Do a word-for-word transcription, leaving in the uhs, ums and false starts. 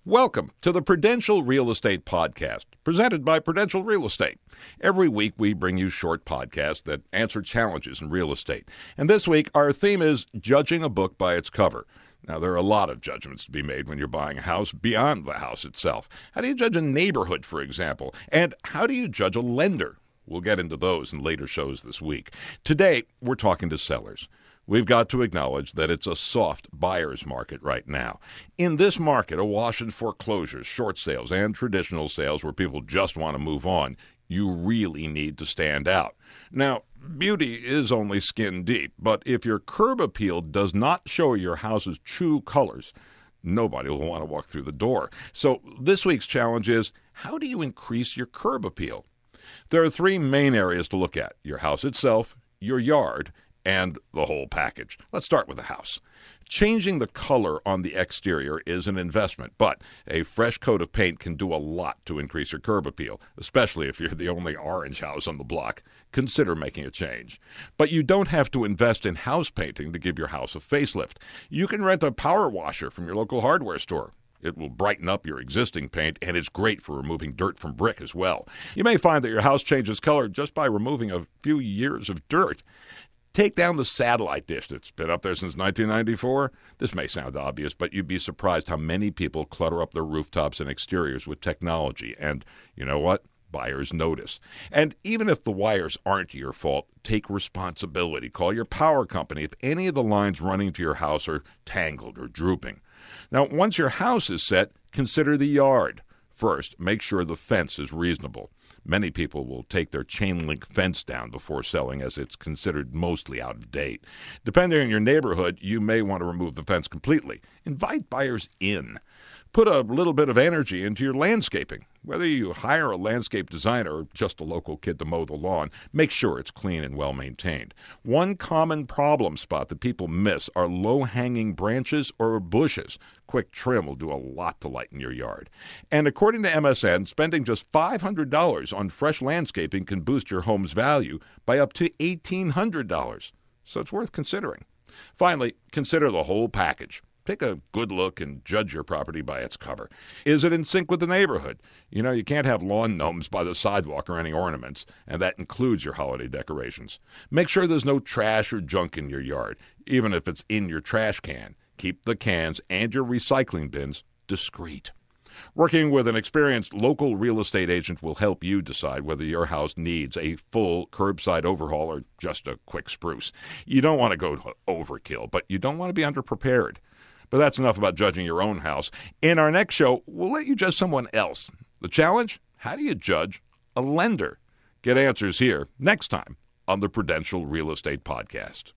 Welcome to the Prudential Real Estate Podcast, presented by Prudential Real Estate. Every week we bring you short podcasts that answer challenges in real estate. And this week our theme is judging a book by its cover. Now, there are a lot of judgments to be made when you're buying a house beyond the house itself. How do you judge a neighborhood, for example? And how do you judge a lender? We'll get into those in later shows this week. Today, we're talking to sellers. We've got to acknowledge that it's a soft buyer's market right now. In this market, awash in foreclosures, short sales, and traditional sales where people just want to move on, you really need to stand out. Now, beauty is only skin deep, but if your curb appeal does not show your house's true colors, nobody will want to walk through the door. So this week's challenge is, how do you increase your curb appeal? There are three main areas to look at: your house itself, your yard, and the whole package. Let's start with the house. Changing the color on the exterior is an investment, but a fresh coat of paint can do a lot to increase your curb appeal, especially if you're the only orange house on the block. Consider making a change. But you don't have to invest in house painting to give your house a facelift. You can rent a power washer from your local hardware store. It will brighten up your existing paint, and it's great for removing dirt from brick as well. You may find that your house changes color just by removing a few years of dirt. Take down the satellite dish that's been up there since nineteen ninety-four. This may sound obvious, but you'd be surprised how many people clutter up their rooftops and exteriors with technology. And you know what? Buyers notice. And even if the wires aren't your fault, take responsibility. Call your power company if any of the lines running to your house are tangled or drooping. Now, once your house is set, consider the yard. First, make sure the fence is reasonable. Many people will take their chain link fence down before selling, as it's considered mostly out of date. Depending on your neighborhood, you may want to remove the fence completely. Invite buyers in. Put a little bit of energy into your landscaping. Whether you hire a landscape designer or just a local kid to mow the lawn, make sure it's clean and well maintained. One common problem spot that people miss are low-hanging branches or bushes. Quick trim will do a lot to lighten your yard. And according to M S N, spending just five hundred dollars on fresh landscaping can boost your home's value by up to eighteen hundred dollars. So it's worth considering. Finally, consider the whole package. Take a good look and judge your property by its cover. Is it in sync with the neighborhood? You know, you can't have lawn gnomes by the sidewalk or any ornaments, and that includes your holiday decorations. Make sure there's no trash or junk in your yard, even if it's in your trash can. Keep the cans and your recycling bins discreet. Working with an experienced local real estate agent will help you decide whether your house needs a full curbside overhaul or just a quick spruce. You don't want to go to overkill, but you don't want to be underprepared. But that's enough about judging your own house. In our next show, we'll let you judge someone else. The challenge? How do you judge a lender? Get answers here next time on the Prudential Real Estate Podcast.